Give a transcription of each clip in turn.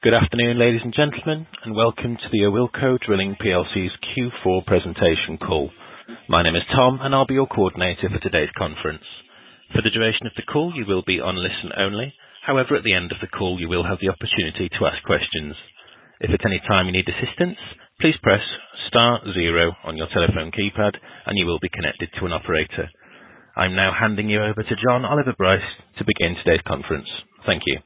Good afternoon, ladies and gentlemen, and welcome to the Awilco Drilling plc's Q4 presentation call. My name is Tom, and I'll be your coordinator for today's conference. For the duration of the call, you will be on listen only. However, at the end of the call, you will have the opportunity to ask questions. If at any time you need assistance, please press *0 on your telephone keypad, and you will be connected to an operator. I'm now handing you over to John Oliver Bryce to begin today's conference. Thank you.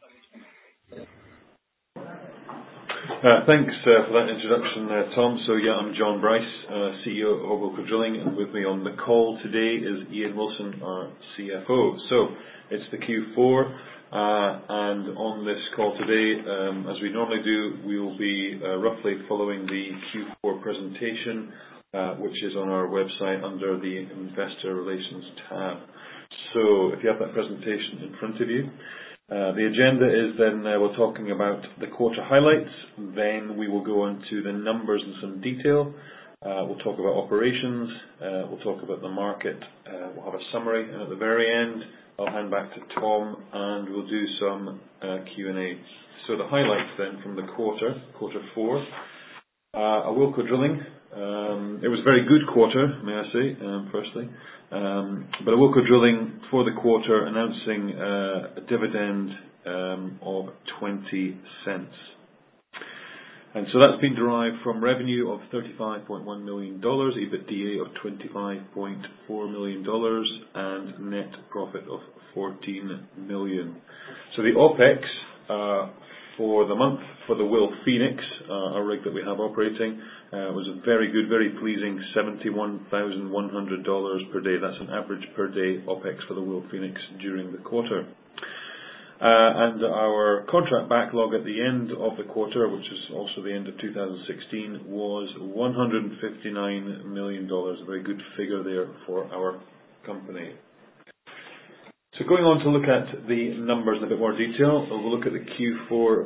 Thanks for that introduction, Tom. I'm John Bryce, CEO of Awilco Drilling, and with me on the call today is Ian Wilson, our CFO. It's the Q4, and on this call today, as we normally do, we will be roughly following the Q4 presentation, which is on our website under the Investor Relations tab. If you have that presentation in front of you. The agenda is then we're talking about the quarter highlights, then we will go into the numbers in some detail, we'll talk about operations, we'll talk about the market, we'll have a summary, and at the very end I'll hand back to Tom and we'll do some Q&A. The highlights then from the quarter 4, Awilco Drilling. It was a very good quarter, may I say, firstly. But Awilco Drilling for the quarter announcing a dividend of 20 cents. And so that's been derived from revenue of $35.1 million, EBITDA of $25.4 million, and net profit of $14 million. So the OPEX for the month for the WilPhoenix, our rig that we have operating, was a very good, very pleasing $71,100 per day. That's an average per day OPEX for the WilPhoenix during the quarter. And our contract backlog at the end of the quarter, which is also the end of 2016, was $159 million. A very good figure there for our company. So going on to look at the numbers in a bit more detail, we'll look at the Q4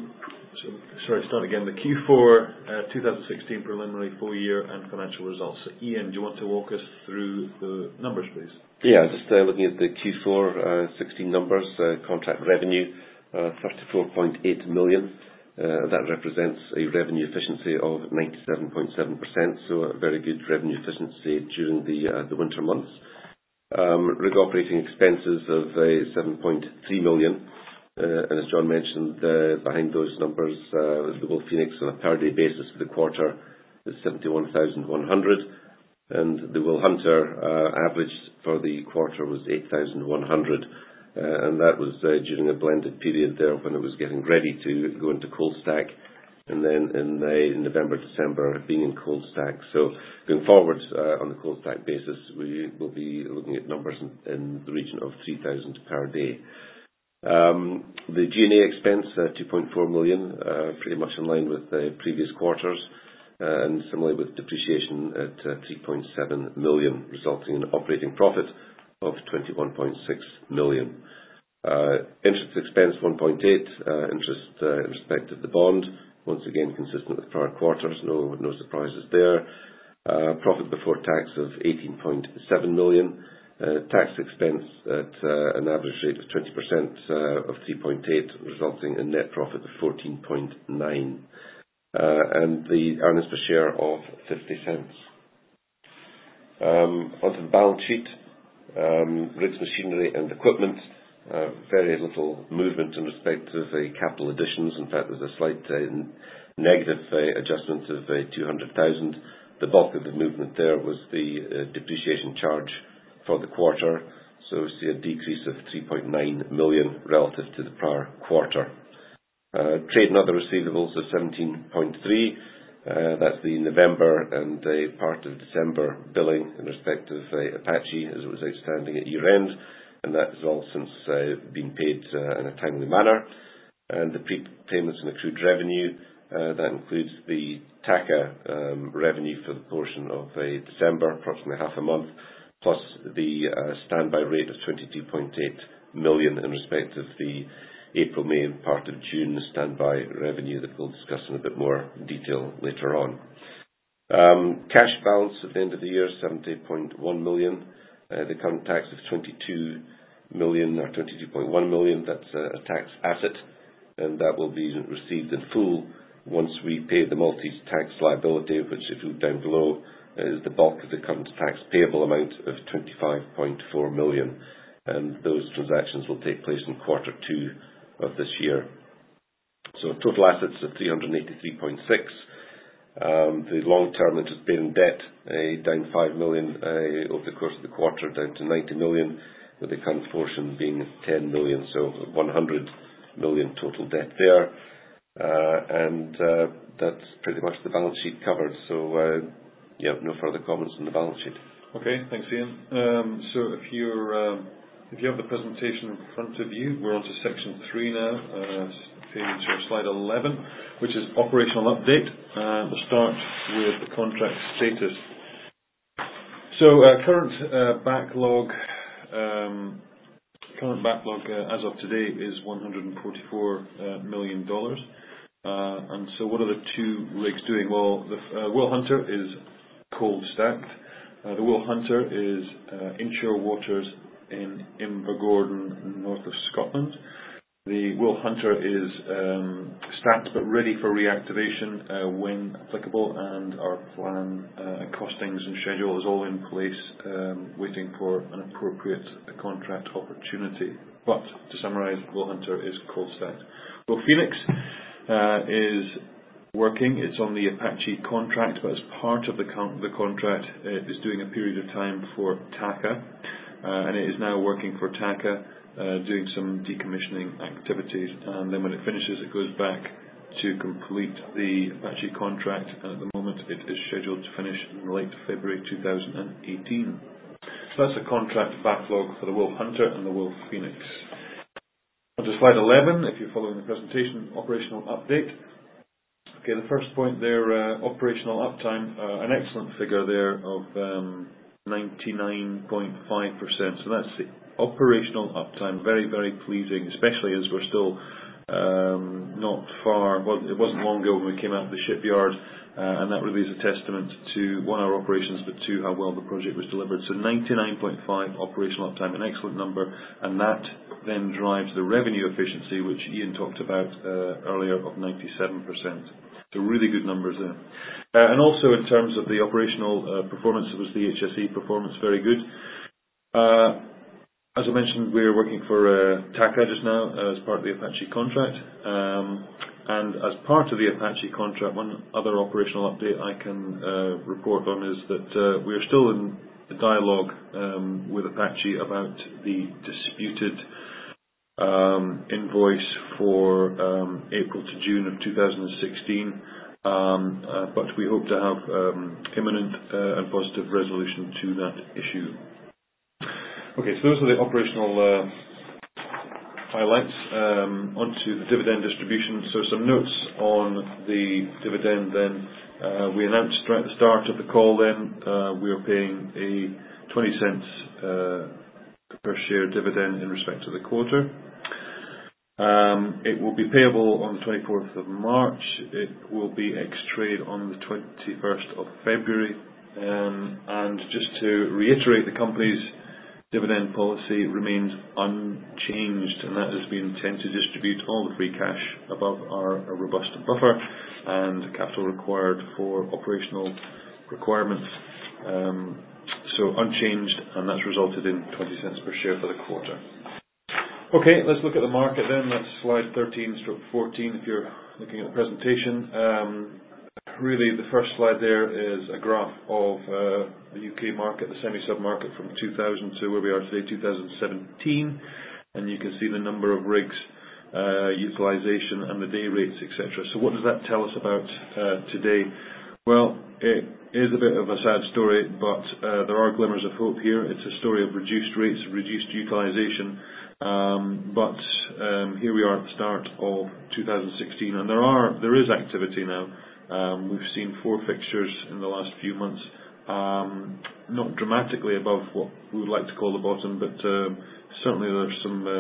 2016 preliminary full year and financial results. So Ian, do you want to walk us through the numbers, please? Yeah, just looking at the Q4 16 numbers, contract revenue 34.8 million. That represents a revenue efficiency of 97.7%, so a very good revenue efficiency during the winter months. Rig operating expenses of 7.3 million, and as John mentioned, behind those numbers, the WilPhoenix on a per day basis for the quarter is 71,100, and the WilHunter average for the quarter was 8,100, and that was during a blended period there when it was getting ready to go into cold stack, and then in November, December being in cold stack. So going forward on the cold stack basis, we will be looking at numbers in the region of 3,000 per day. The G&A expense 2.4 million, pretty much in line with the previous quarters, and similarly with depreciation at 3.7 million, resulting in an operating profit of 21.6 million. Interest expense 1.8, interest in respect of the bond, once again consistent with prior quarters, no surprises there. Profit before tax of 18.7 million. Tax expense at an average rate of 20% of 3.8, resulting in net profit of 14.9. And the earnings per share of 50 cents. Onto the balance sheet. Rigs, machinery and equipment. Very little movement in respect of capital additions. In fact, there's a slight negative adjustment of 200,000. The bulk of the movement there was the depreciation charge for the quarter. So we see a decrease of 3.9 million relative to the prior quarter. Trade and other receivables of 17.3. That's the November and a part of December billing in respect of Apache as it was outstanding at year end. And that has all since been paid in a timely manner. And the prepayments and accrued revenue, that includes the TACA revenue for the portion of December, approximately half a month, plus the standby rate of 22.8 million in respect of the April, May and part of June standby revenue that we'll discuss in a bit more detail later on. Cash balance at the end of the year, 70.1 million. The current tax of 22 million or 22.1 million, that's a tax asset. and that will be received in full once we pay the Maltese tax liability, which, if you look down below, is the bulk of the current tax payable amount of 25.4 million. And those transactions will take place in quarter 2 of this year. So total assets of 383.6. The long-term interest-bearing debt down 5 million over the course of the quarter, down to 90 million, with the current portion being 10 million, so 100 million total debt there. And that's pretty much the balance sheet covered. So, no further comments on the balance sheet. Okay, thanks, Ian. So if you have the presentation in front of you, we're on to section 3 now, page or slide 11, which is operational update. We'll start with the contract status. So current backlog as of today is $144 million. And so what are the 2 rigs doing? Well, the Will Hunter is cold stacked. The Will Hunter is inshore waters in Invergordon, north of Scotland. The Will Hunter is stacked but ready for reactivation when applicable, and our plan, costings and schedule is all in place, waiting for an appropriate contract opportunity. But to summarise, Will Hunter is cold stacked. Will Phoenix is working. It's on the Apache contract, but as part of the contract, it is doing a period of time for TACA, and it is now working for TACA, doing some decommissioning activities, and then when it finishes, it goes back to complete the Apache contract, and at the moment it is scheduled to finish in late February 2018. So that's the contract backlog for the Will Hunter and the Will Phoenix. On to slide 11, if you're following the presentation, operational update. Okay, the first point there, operational uptime, an excellent figure there of 99.5%. So that's the operational uptime, very, very pleasing, especially as we're still not far. Well, it wasn't long ago when we came out of the shipyard, and that really is a testament to, 1, our operations, but 2, how well the project was delivered. So 99.5 operational uptime, an excellent number, and that then drives the revenue efficiency, which Ian talked about earlier, of 97%. So really good numbers there. And also in terms of the operational performance, it was the HSE performance, very good. As I mentioned, we're working for TACA just now as part of the Apache contract. And as part of the Apache contract, one other operational update I can report on is that we are still in a dialogue with Apache about the disputed invoice for April to June of 2016. But we hope to have imminent and positive resolution to that issue. Okay, so those are the operational highlights. Onto the dividend distribution. So some notes on the dividend then. We announced right at the start of the call then, we are paying a 20 cents per share dividend in respect to the quarter. It will be payable on the 24th of March. It will be ex-trade on the 21st of February. And just to reiterate, the company's dividend policy remains unchanged, and that has been intent to distribute all the free cash above our robust buffer and capital required for operational requirements. So unchanged, and that's resulted in 20 cents per share for the quarter. Okay, let's look at the market then. That's slide 13/14 if you're looking at the presentation. Really, the first slide there is a graph of the UK market, the semi-sub market from 2000 to where we are today, 2017. And you can see the number of rigs, utilization and the day rates, etc. So what does that tell us about today? Well, it is a bit of a sad story, but there are glimmers of hope here. It's a story of reduced rates, reduced utilization. But here we are at the start of 2016, and there is activity now. We've seen 4 fixtures in the last few months, not dramatically above what we would like to call the bottom, but certainly there's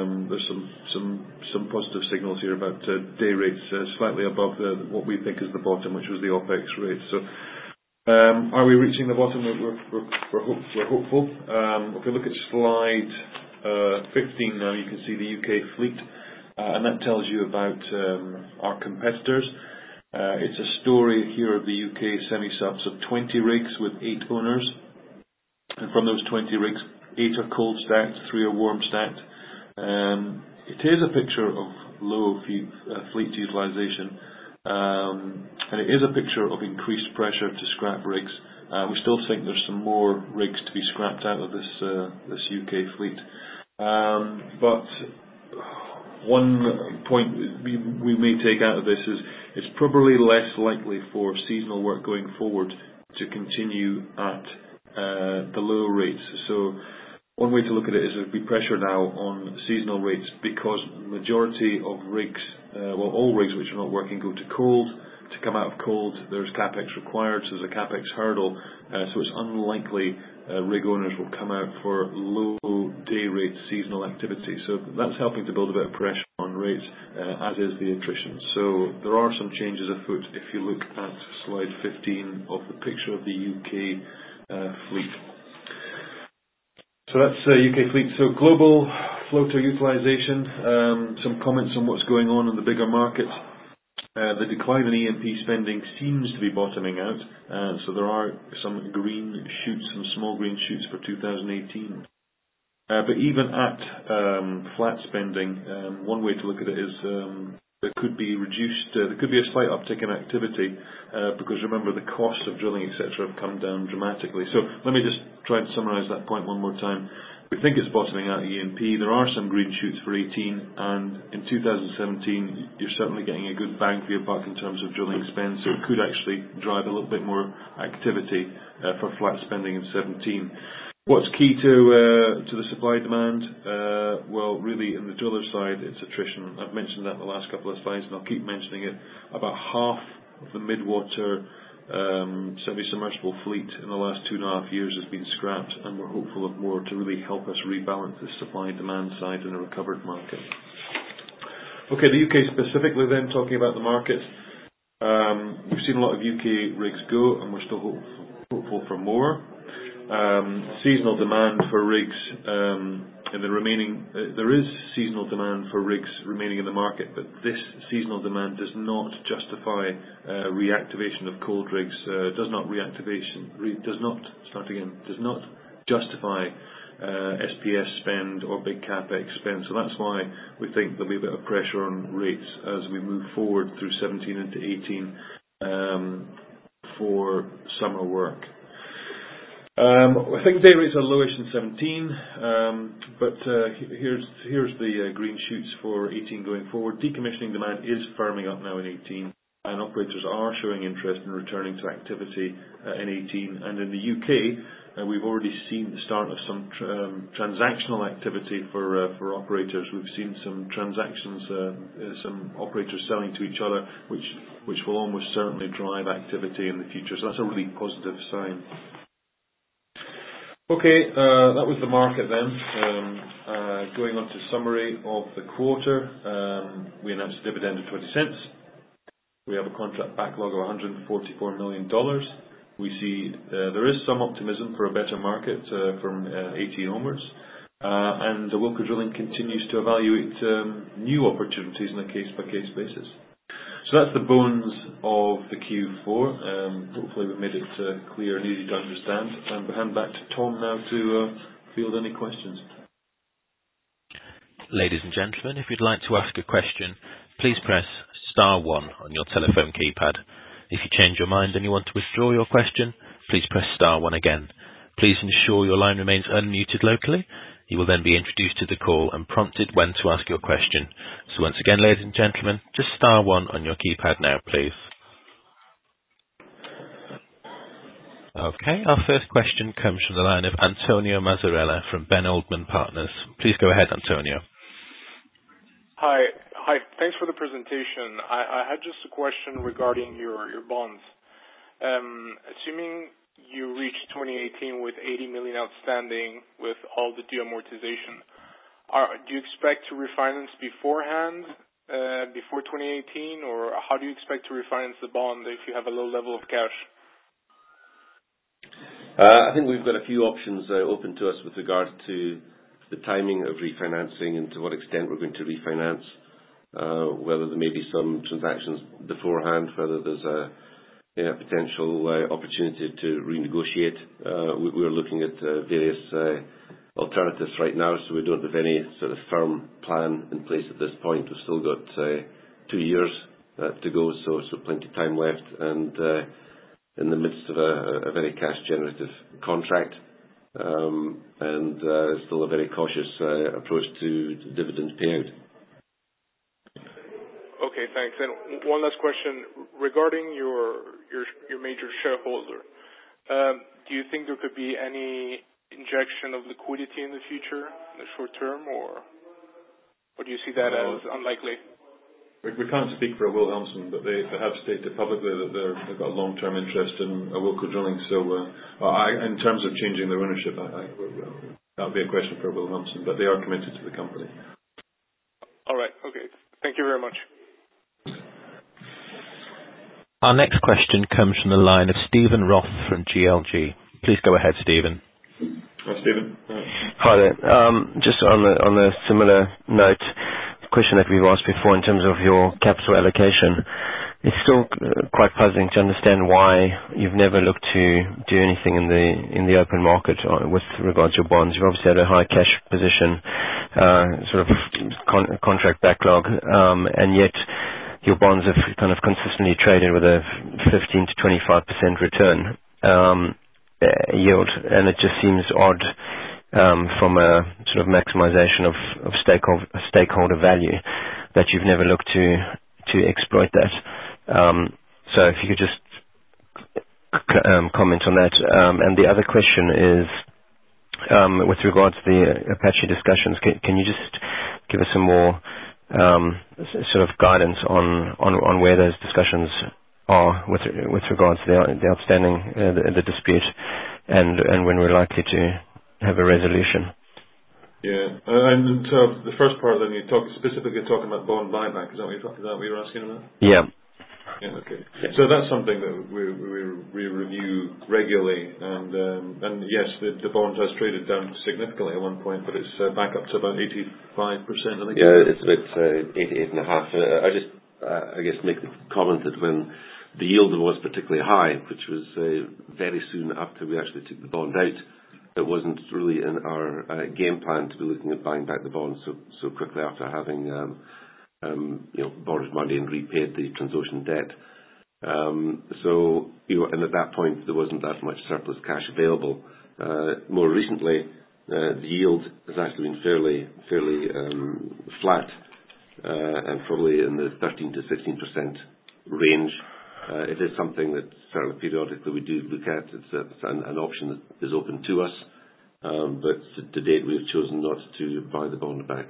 some positive signals here about day rates slightly above what we think is the bottom, which was the OPEX rate. So, are we reaching the bottom? We're hopeful. If we look at slide 15 now, you can see the UK fleet. and that tells you about our competitors. It's a story here of the UK semi-subs of 20 rigs with 8 owners, and from those 20 rigs, 8 are cold stacked, 3 are warm stacked. It is a picture of low fleet utilisation, and it is a picture of increased pressure to scrap rigs. We still think there's some more rigs to be scrapped out of this UK fleet. But one point we may take out of this is it's probably less likely for seasonal work going forward to continue at the low rates. So one way to look at it is there'll be pressure now on seasonal rates because the majority of rigs, all rigs which are not working go to cold. To come out of cold, there's capex required, so there's a capex hurdle. So it's unlikely rig owners will come out for low day rate seasonal activity. So that's helping to build a bit of pressure on rates, as is the attrition. So there are some changes afoot if you look at slide 15 of the picture of the UK fleet. So that's UK fleet. So global floater utilisation, some comments on what's going on in the bigger markets. The decline in E&P spending seems to be bottoming out, so there are some green shoots, some small green shoots for 2018. But even at flat spending, one way to look at it is there could be a slight uptick in activity because remember the cost of drilling, etc., have come down dramatically. So let me just try and summarise that point one more time. We think it's bottoming out at E&P. There are some green shoots for 18, and in 2017 you're certainly getting a good bang for your buck in terms of drilling spend, so it could actually drive a little bit more activity for flat spending in 17. What's key to the supply demand? Well, really in the driller side it's attrition. I've mentioned that in the last couple of slides and I'll keep mentioning it. About half of the mid-water semi-submersible fleet in the last 2.5 years has been scrapped, and we're hopeful of more to really help us rebalance the supply-demand side in a recovered market. Okay, the UK specifically then, talking about the market. We've seen a lot of UK rigs go, and we're still hopeful for more. Seasonal demand for rigs in the remaining, there is seasonal demand for rigs remaining in the market, but this seasonal demand does not justify reactivation of cold rigs. Does not justify SPS spend or big capex spend. So that's why we think there'll be a bit of pressure on rates as we move forward through 17 into 18 for summer work. I think day rates are lowish in 17, but here's the green shoots for 18 going forward. Decommissioning demand is firming up now in 18, and operators are showing interest in returning to activity in 18. And in the UK, we've already seen the start of some transactional activity for operators. We've seen some transactions, some operators selling to each other, which will almost certainly drive activity in the future. So that's a really positive sign. Okay, that was the market then. Going on to summary of the quarter, we announced a dividend of 20 cents. We have a contract backlog of $144 million. We see there is some optimism for a better market from 18 onwards. And Wilco Drilling continues to evaluate new opportunities on a case-by-case basis. So that's the bones of the Q4. Hopefully we've made it clear and easy to understand. And we'll hand back to Tom now to field any questions. Ladies and gentlemen, if you'd like to ask a question, please press star 1 on your telephone keypad. If you change your mind and you want to withdraw your question, please press star 1 again. Please ensure your line remains unmuted locally. You will then be introduced to the call and prompted when to ask your question. So once again, ladies and gentlemen, just star 1 on your keypad now, please. Okay, our first question comes from the line of Antonio Mazzarella from Ben Oldman Partners. Please go ahead, Antonio. Hi. Thanks for the presentation. I had just a question regarding your bonds. Assuming you reach 2018 with 80 million outstanding with all the due amortization, do you expect to refinance beforehand, before 2018, or how do you expect to refinance the bond if you have a low level of cash? I think we've got a few options open to us with regard to the timing of refinancing and to what extent we're going to refinance. whether there may be some transactions beforehand, whether there's a potential opportunity to renegotiate. We're looking at various alternatives right now, so we don't have any sort of firm plan in place at this point. We've still got 2 years to go, so plenty of time left, and in the midst of a very cash generative contract, and still a very cautious approach to dividend payout. Okay, thanks. And one last question regarding your major shareholder. Do you think there could be any injection of liquidity in the future, in the short term, or do you see that as unlikely? We can't speak for Wilhelmsen, but they have stated publicly that they've got a long-term interest in Awilco Drilling. So, in terms of changing their ownership, that would be a question for Wilhelmsen, but they are committed to the company. All right. Okay. Thank you very much. Our next question comes from the line of Stephen Roth from GLG. Please go ahead, Stephen. Hi, Stephen. Hi there. Just on a similar note, question that we've asked before in terms of your capital allocation, it's still quite puzzling to understand why you've never looked to do anything in the open market with regards to your bonds. You've obviously had a high cash position, sort of contract backlog, and yet your bonds have kind of consistently traded with a 15 to 25% return yield, and it just seems odd from a sort of maximization of stakeholder value that you've never looked to exploit that. So if you could just comment on that. And the other question is with regards to the Apache discussions, can you just give us some more sort of guidance on where those discussions are with regards to the outstanding the dispute and when we're likely to have a resolution? Yeah, and so the first part, then you specifically talking about bond buyback. Is that what you're asking about? Yeah. Yeah. Okay. So that's something that we review regularly, and yes, the bond has traded down significantly at one point, but it's back up to about 85%. I think. Yeah, it's about 88.5. I guess make the comment that when the yield was particularly high, which was very soon after we actually took the bond out, it wasn't really in our game plan to be looking at buying back the bonds so quickly after having borrowed money and repaid the Transocean debt. And at that point there wasn't that much surplus cash available. More recently, the yield has actually been fairly flat, and probably in the 13 to 16% range. It is something that certainly periodically we do look at. It's an option that is open to us, but to date we've chosen not to buy the bond back.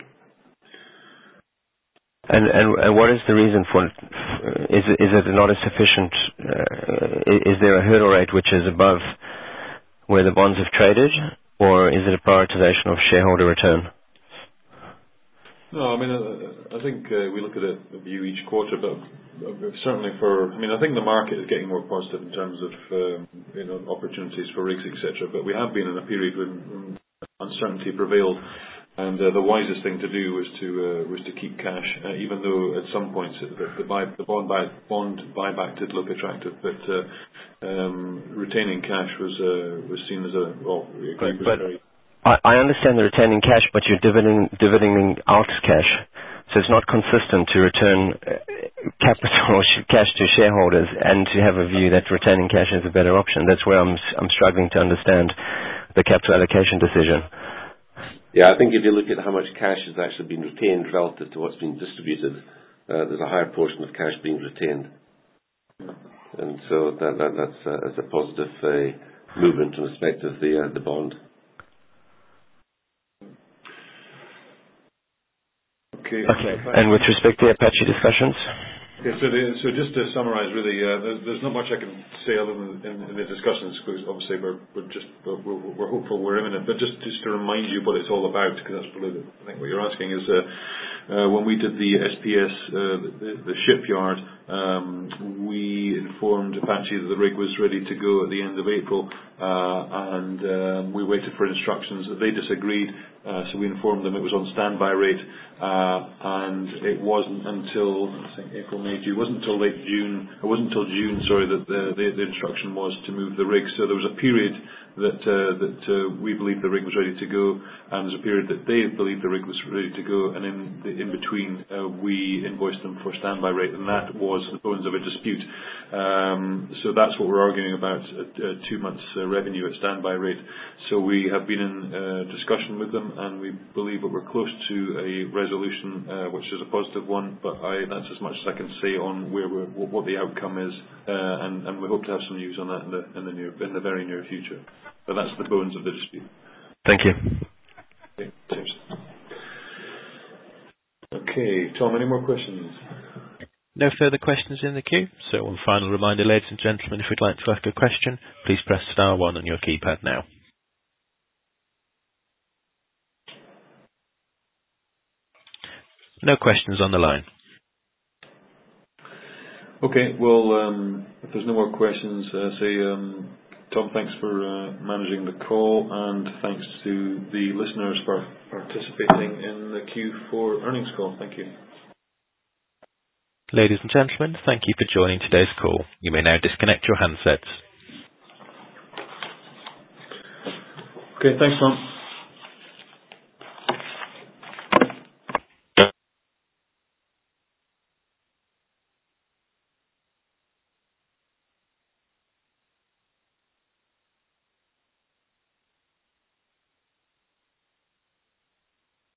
And what is the reason for it? Is it not a sufficient? Is there a hurdle rate which is above where the bonds have traded, or is it a prioritization of shareholder return? No, I mean, I think we look at a view each quarter, but certainly I think the market is getting more positive in terms of opportunities for rigs, etc. But we have been in a period when uncertainty prevailed, and the wisest thing to do was to keep cash, even though at some points the bond buyback did look attractive, but retaining cash was seen as very. I understand the retaining cash, but you're dividending out cash, so it's not consistent to return capital or cash to shareholders and to have a view that retaining cash is a better option. That's where I'm struggling to understand the capital allocation decision. Yeah, I think if you look at how much cash has actually been retained relative to what's been distributed, there's a higher portion of cash being retained, and so that's a positive movement in respect of the bond. Okay. And with respect to the Apache discussions? Okay, so just to summarise, really, there's not much I can say other than in the discussions, because obviously we're hopeful we're imminent. But just to remind you what it's all about, because that's probably I think what you're asking is when we did the SPS, the shipyard, we informed Apache that the rig was ready to go at the end of April, and we waited for instructions. They disagreed, so we informed them it was on standby rate, and it wasn't until, I think, April, May, June. It wasn't until late June. It wasn't until June, sorry, that the instruction was to move the rig. So there was a period that we believed the rig was ready to go, and there's a period that they believed the rig was ready to go, and in between we invoiced them for standby rate, and that was the bones of a dispute. So that's what we're arguing about, 2 months revenue at standby rate. So we have been in discussion with them, and we believe that we're close to a resolution, which is a positive one, but that's as much as I can say on what the outcome is, and we hope to have some news on that in the very near future. But that's the bones of the dispute. Thank you. Okay, cheers. Okay, Tom, any more questions? No further questions in the queue. So one final reminder, ladies and gentlemen, if you'd like to ask a question, please press star 1 on your keypad now. No questions on the line. Okay, well, if there's no more questions, Tom, thanks for managing the call, and thanks to the listeners for participating in the Q4 earnings call. Thank you. Ladies and gentlemen, thank you for joining today's call. You may now disconnect your handsets. Okay, thanks, Tom.